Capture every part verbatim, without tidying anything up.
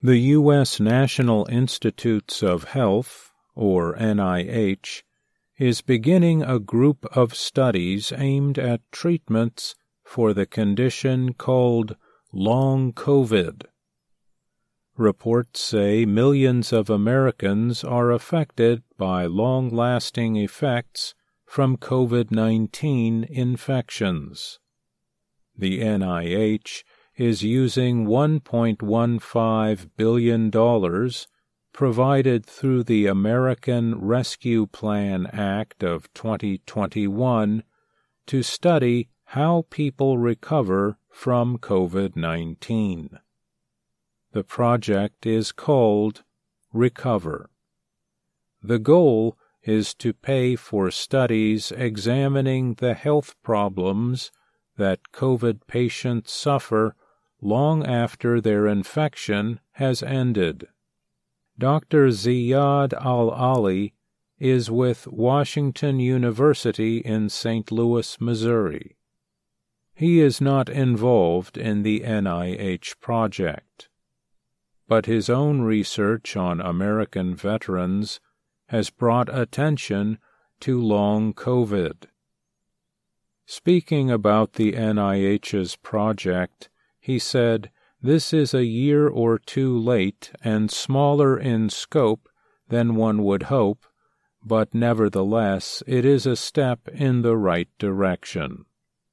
The U S National Institutes of Health, or N I H, is beginning a group of studies aimed at treatments for the condition called Long COVID. Reports say millions of Americans are affected by long-lasting effects from COVID nineteen infections. The N I H is using one point one five billion dollars provided through the American Rescue Plan Act of twenty twenty-one to study how people recover from COVID nineteen. The project is called Recover. The goal is to pay for studies examining the health problems that COVID patients suffer long after their infection has ended. Doctor Ziad Al-Ali is with Washington University in Saint Louis, Missouri. He is not involved in the N I H project, but his own research on American veterans has brought attention to long COVID. Speaking about the N I H's project, he said, "This is a year or two late and smaller in scope than one would hope, but nevertheless it is a step in the right direction."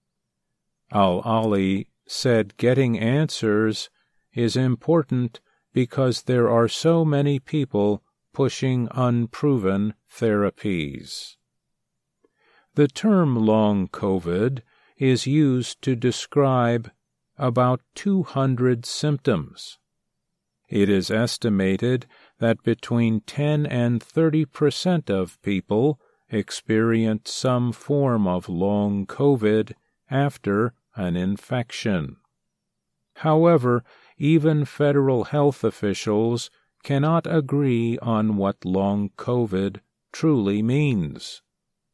Al-Ali said getting answers is important because there are so many people pushing unproven therapies. The term long COVID is used to describe about two hundred symptoms. It is estimated that between ten and thirty percent of people experience some form of long COVID after an infection. However, even federal health officials cannot agree on what long COVID truly means.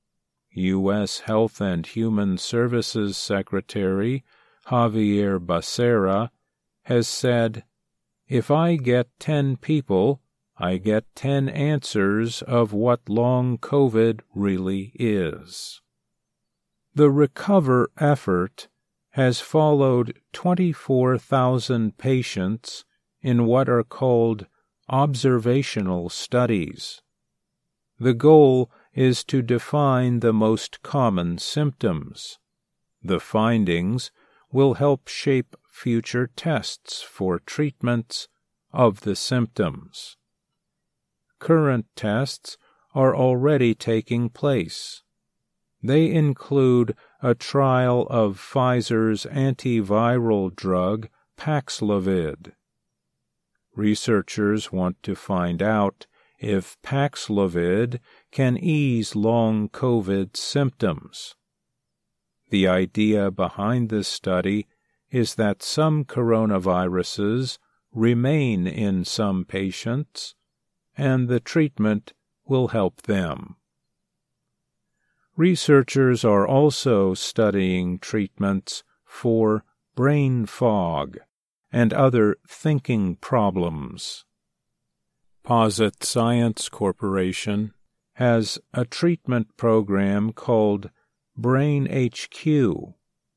U S Health and Human Services Secretary Javier Becerra has said, "If I get ten people, I get ten answers of what long COVID really is." The Recover effort has followed twenty-four thousand patients in what are called observational studies. The goal is to define the most common symptoms. The findings will help shape future tests for treatments of the symptoms. Current tests are already taking place. They include a trial of Pfizer's antiviral drug Paxlovid. Researchers want to find out if Paxlovid can ease long COVID symptoms. The idea behind this study is that some coronaviruses remain in some patients, and the treatment will help them. Researchers are also studying treatments for brain fog and other thinking problems. Posit Science Corporation has a treatment program called Brain H Q.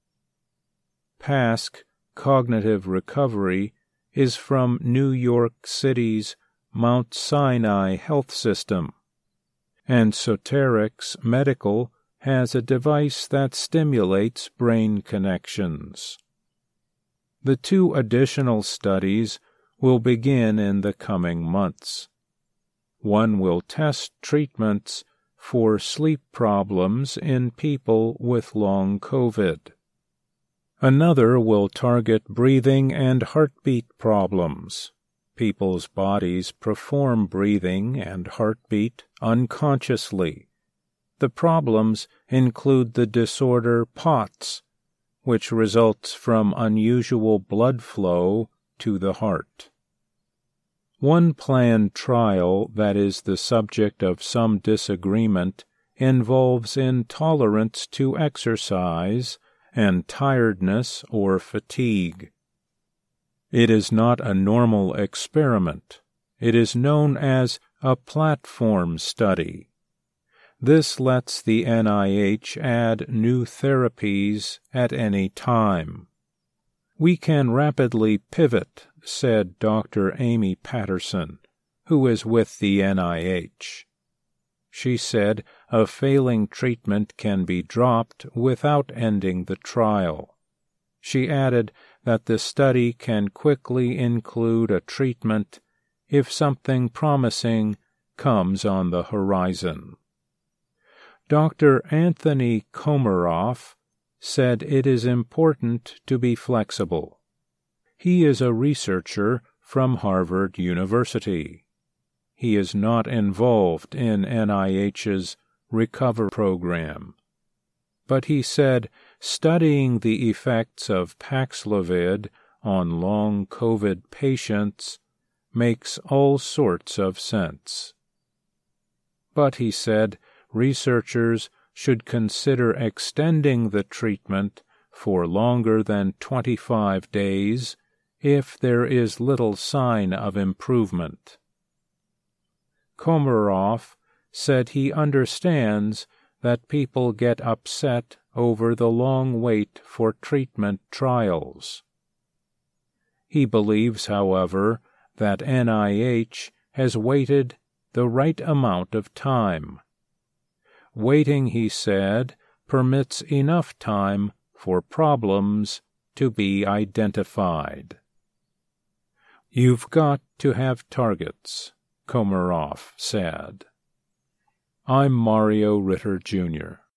P A S C Cognitive Recovery is from New York City's Mount Sinai Health System, and Soterix Medical has a device that stimulates brain connections. The two additional studies will begin in the coming months. One will test treatments for sleep problems in people with long COVID. Another will target breathing and heartbeat problems. People's bodies perform breathing and heartbeat unconsciously. The problems include the disorder POTS, which results from unusual blood flow to the heart. One planned trial that is the subject of some disagreement involves intolerance to exercise and tiredness or fatigue. It is not a normal experiment. It is known as a platform study. This lets the N I H add new therapies at any time. We can rapidly pivot, said Doctor Amy Patterson, who is with the N I H. She said a failing treatment can be dropped without ending the trial. She added that the study can quickly include a treatment if something promising comes on the horizon. Doctor Anthony Komaroff said it is important to be flexible. He is a researcher from Harvard University. He is not involved in N I H's Recover program. But he said studying the effects of Paxlovid on long COVID patients makes all sorts of sense. But he said researchers should consider extending the treatment for longer than twenty-five days if there is little sign of improvement. Komaroff said he understands that people get upset over the long wait for treatment trials. He believes, however, that N I H has waited the right amount of time. Waiting, he said, permits enough time for problems to be identified. You've got to have targets, Komaroff said. I'm Mario Ritter, Junior